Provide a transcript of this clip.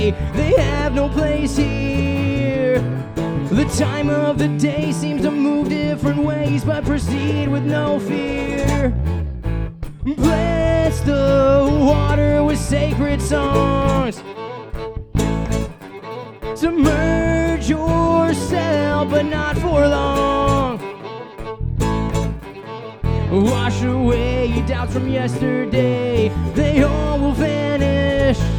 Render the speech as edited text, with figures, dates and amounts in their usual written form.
say they have no place here. The time of the day seems to move different ways, but proceed with no fear. Bless the water with sacred songs. Submerge yourself, but not for long. Wash away your doubts from yesterday. They all will vanish.